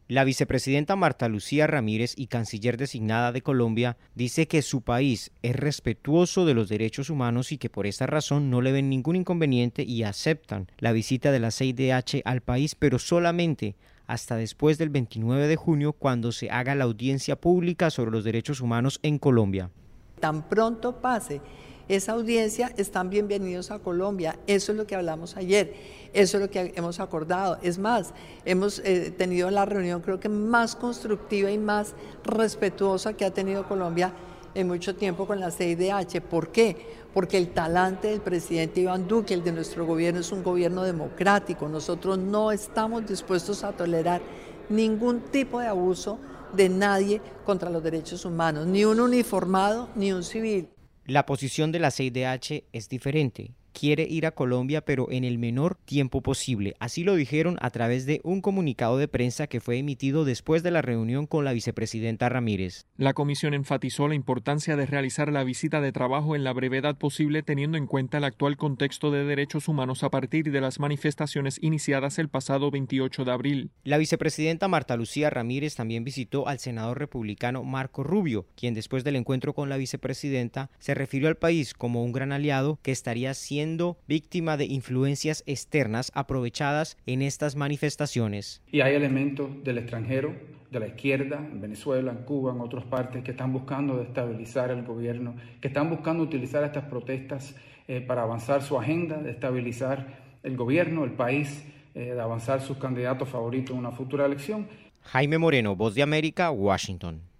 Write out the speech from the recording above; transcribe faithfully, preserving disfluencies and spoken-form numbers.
La vicepresidenta Marta Lucía Ramírez y canciller designada de Colombia dice que su país es respetuoso de los derechos humanos y que por esta razón no le ven ningún inconveniente y aceptan la visita de la C I D H al país, pero solamente hasta después del veintinueve de junio, cuando se haga la audiencia pública sobre los derechos humanos en Colombia. Tan pronto pase esa audiencia, están bienvenidos a Colombia. Eso es lo que hablamos ayer, eso es lo que hemos acordado. Es más, hemos eh, tenido la reunión creo que más constructiva y más respetuosa que ha tenido Colombia en mucho tiempo con la C I D H. ¿Por qué? Porque el talante del presidente Iván Duque, el de nuestro gobierno, es un gobierno democrático. Nosotros no estamos dispuestos a tolerar ningún tipo de abuso de nadie contra los derechos humanos, ni un uniformado ni un civil. La posición de la C I D H es diferente. Quiere ir a Colombia, pero en el menor tiempo posible. Así lo dijeron a través de un comunicado de prensa que fue emitido después de la reunión con la vicepresidenta Ramírez. La comisión enfatizó la importancia de realizar la visita de trabajo en la brevedad posible, teniendo en cuenta el actual contexto de derechos humanos a partir de las manifestaciones iniciadas el pasado veintiocho de abril. La vicepresidenta Marta Lucía Ramírez también visitó al senador republicano Marco Rubio, quien después del encuentro con la vicepresidenta se refirió al país como un gran aliado que estaría siendo víctima de influencias externas aprovechadas en estas manifestaciones. Y hay elementos del extranjero, de la izquierda, en Venezuela, en Cuba, en otras partes, que están buscando destabilizar el gobierno, que están buscando utilizar estas protestas eh, para avanzar su agenda, de estabilizar el gobierno, el país, eh, de avanzar sus candidatos favoritos en una futura elección. Jaime Moreno, Voz de América, Washington.